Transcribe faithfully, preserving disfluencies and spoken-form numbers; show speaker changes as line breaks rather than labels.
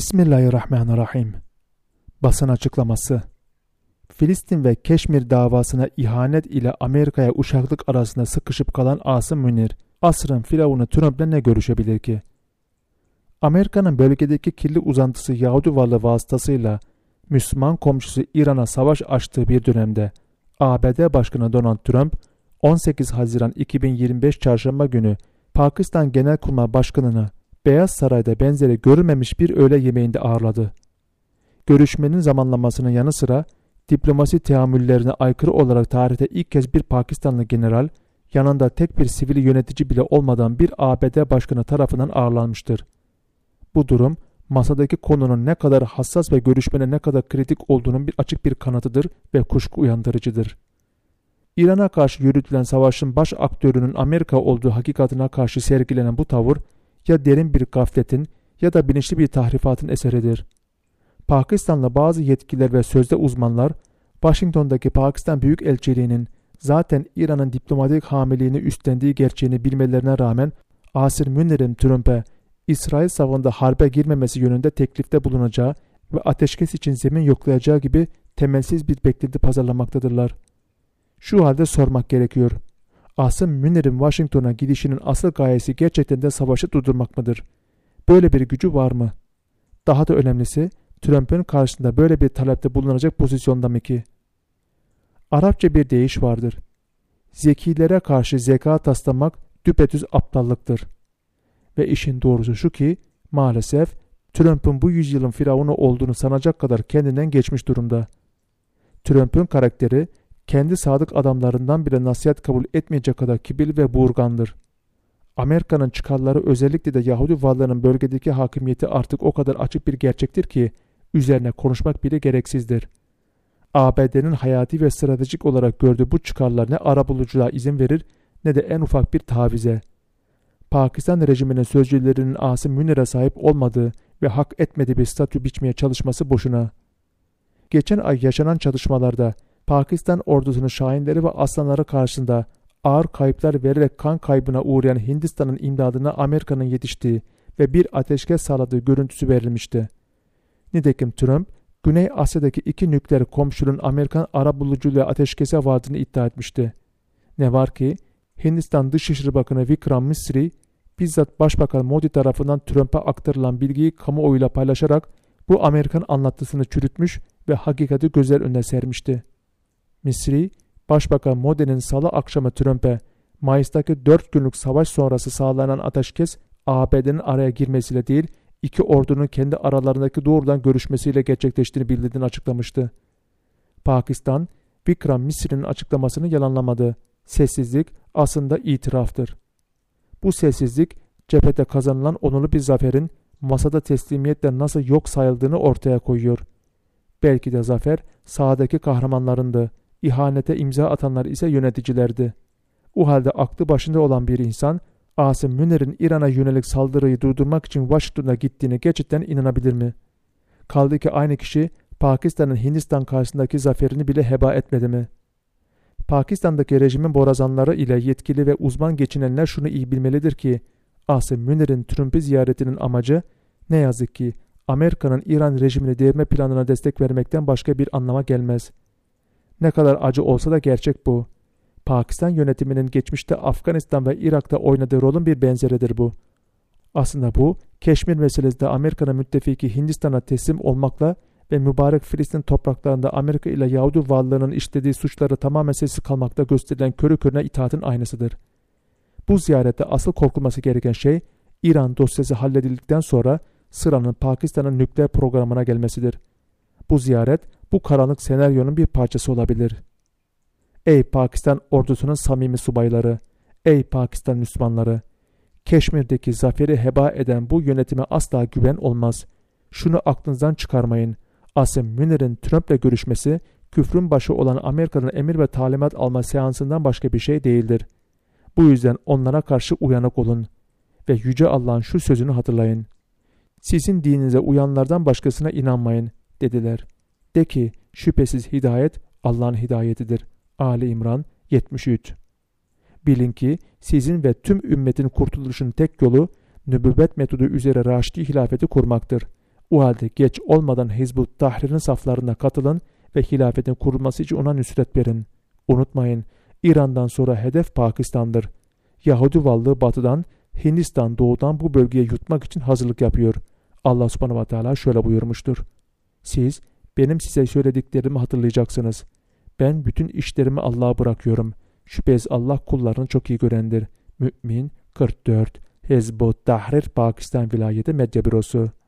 Bismillahirrahmanirrahim. Basın açıklaması. Filistin ve Keşmir davasına ihanet ile Amerika'ya uşaklık arasında sıkışıp kalan Asım Münir, asrın firavunu Trump'la ne görüşebilir ki? Amerika'nın bölgedeki kirli uzantısı Yahudi varlığı vasıtasıyla Müslüman komşusu İran'a savaş açtığı bir dönemde A B D Başkanı Donald Trump, on sekiz Haziran iki bin yirmi beş Çarşamba günü Pakistan Genelkurmay Başkanı'nı Beyaz Saray'da benzeri görülmemiş bir öğle yemeğinde ağırladı. Görüşmenin zamanlamasının yanı sıra diplomasi teamüllerine aykırı olarak tarihte ilk kez bir Pakistanlı general, yanında tek bir sivil yönetici bile olmadan bir A B D Başkanı tarafından ağırlanmıştır. Bu durum, masadaki konunun ne kadar hassas ve görüşmenin ne kadar kritik olduğunun bir açık bir kanıtıdır ve kuşku uyandırıcıdır. İran'a karşı yürütülen savaşın baş aktörünün Amerika olduğu hakikatine karşı sergilenen bu tavır, ya derin bir gafletin ya da bilinçli bir tahrifatın eseridir. Pakistan'la bazı yetkililer ve sözde uzmanlar, Washington'daki Pakistan Büyükelçiliği'nin zaten İran'ın diplomatik hamiliğini üstlendiği gerçeğini bilmelerine rağmen Asım Münir'in Trump'e İsrail safında harbe girmemesi yönünde teklifte bulunacağı ve ateşkes için zemin yoklayacağı gibi temelsiz bir beklenti pazarlamaktadırlar. Şu halde sormak gerekiyor. Asım Münir'in Washington'a gidişinin asıl gayesi gerçekten de savaşı durdurmak mıdır? Böyle bir gücü var mı? Daha da önemlisi, Trump'ın karşısında böyle bir talepte bulunacak pozisyonda mı ki? Arapça bir deyiş vardır. Zekilere karşı zeka taslamak düpedüz aptallıktır. Ve işin doğrusu şu ki, maalesef Trump'ın bu yüzyılın firavunu olduğunu sanacak kadar kendinden geçmiş durumda. Trump'ın karakteri, kendi sadık adamlarından bile nasihat kabul etmeyecek kadar kibirli ve buğurgandır. Amerika'nın çıkarları, özellikle de Yahudi varlığının bölgedeki hakimiyeti artık o kadar açık bir gerçektir ki üzerine konuşmak bile gereksizdir. A B D'nin hayati ve stratejik olarak gördüğü bu çıkarlar ne arabuluculuğa izin verir ne de en ufak bir tavize. Pakistan rejiminin sözcülerinin Asım Münir'e sahip olmadığı ve hak etmediği bir statü biçmeye çalışması boşuna. Geçen ay yaşanan çatışmalarda Pakistan ordusunun şahinleri ve aslanları karşısında ağır kayıplar vererek kan kaybına uğrayan Hindistan'ın imdadına Amerika'nın yetiştiği ve bir ateşkes sağladığı görüntüsü verilmişti. Nitekim Trump, Güney Asya'daki iki nükleer komşunun Amerikan arabuluculuğuyla ateşkese vardığını iddia etmişti. Ne var ki, Hindistan Dışişleri Bakanı Vikram Misri, bizzat Başbakan Modi tarafından Trump'a aktarılan bilgiyi kamuoyuyla paylaşarak bu Amerikan anlatısını çürütmüş ve hakikati gözler önüne sermişti. Misri, Başbakan Modi'nin salı akşamı Trump'e Mayıs'taki dört günlük savaş sonrası sağlanan ateşkes A B D'nin araya girmesiyle değil, iki ordunun kendi aralarındaki doğrudan görüşmesiyle gerçekleştiğini bildirdiğini açıklamıştı. Pakistan, Vikram Misri'nin açıklamasını yalanlamadı. Sessizlik aslında itiraftır. Bu sessizlik, cephede kazanılan onurlu bir zaferin masada teslimiyetle nasıl yok sayıldığını ortaya koyuyor. Belki de zafer sahadaki kahramanlarındı. İhanete imza atanlar ise yöneticilerdi. O halde aklı başında olan bir insan, Asım Münir'in İran'a yönelik saldırıyı durdurmak için Washington'a gittiğine gerçekten inanabilir mi? Kaldı ki aynı kişi Pakistan'ın Hindistan karşısındaki zaferini bile heba etmedi mi? Pakistan'daki rejimin borazanları ile yetkili ve uzman geçinenler şunu iyi bilmelidir ki, Asım Münir'in Trump'ı ziyaretinin amacı ne yazık ki Amerika'nın İran rejimini devirme planına destek vermekten başka bir anlama gelmez. Ne kadar acı olsa da gerçek bu. Pakistan yönetiminin geçmişte Afganistan ve Irak'ta oynadığı rolün bir benzeridir bu. Aslında bu, Keşmir meselesinde Amerika'nın müttefiki Hindistan'a teslim olmakla ve mübarek Filistin topraklarında Amerika ile Yahudi varlığının işlediği suçları tamamen sessiz kalmakta gösterilen körü körüne itaatin aynısıdır. Bu ziyarette asıl korkulması gereken şey, İran dosyası halledildikten sonra sıranın Pakistan'ın nükleer programına gelmesidir. Bu ziyaret, bu karanlık senaryonun bir parçası olabilir. Ey Pakistan ordusunun samimi subayları, ey Pakistan Müslümanları, Keşmir'deki zaferi heba eden bu yönetime asla güven olmaz. Şunu aklınızdan çıkarmayın. Asım Münir'in Trump'le görüşmesi, küfrün başı olan Amerika'nın emir ve talimat alma seansından başka bir şey değildir. Bu yüzden onlara karşı uyanık olun ve Yüce Allah'ın şu sözünü hatırlayın. Sizin dininize uyanlardan başkasına inanmayın, dediler. De ki, şüphesiz hidayet Allah'ın hidayetidir. Ali İmran yetmiş üç. Bilin ki sizin ve tüm ümmetin kurtuluşun tek yolu nübüvvet metodu üzere Raşidi hilafeti kurmaktır. O halde geç olmadan Hizb-ut Tahrir'in saflarına katılın ve hilafetin kurulması için ona nüsret verin. Unutmayın, İran'dan sonra hedef Pakistan'dır. Yahudi varlığı batıdan, Hindistan doğudan bu bölgeye yutmak için hazırlık yapıyor. Allah subhanahu ve teala şöyle buyurmuştur. Siz benim size söylediklerimi hatırlayacaksınız. Ben bütün işlerimi Allah'a bırakıyorum. Şüphesiz Allah kullarını çok iyi görendir. Mü'min kırk dört Hizb-ut Tahrir Pakistan Vilayeti Medya Bürosu.